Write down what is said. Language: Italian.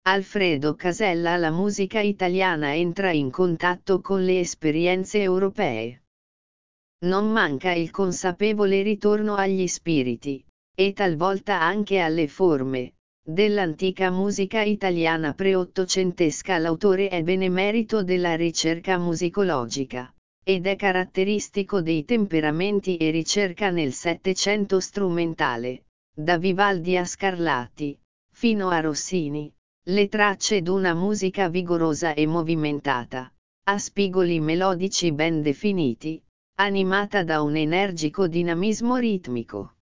Alfredo Casella. La musica italiana entra in contatto con le esperienze europee. Non manca il consapevole ritorno agli spiriti, e talvolta anche alle forme, dell'antica musica italiana pre-ottocentesca. L'autore è benemerito della ricerca musicologica, ed è caratteristico dei temperamenti e ricerca nel Settecento strumentale, da Vivaldi a Scarlatti, fino a Rossini, le tracce d'una musica vigorosa e movimentata, a spigoli melodici ben definiti, animata da un energico dinamismo ritmico.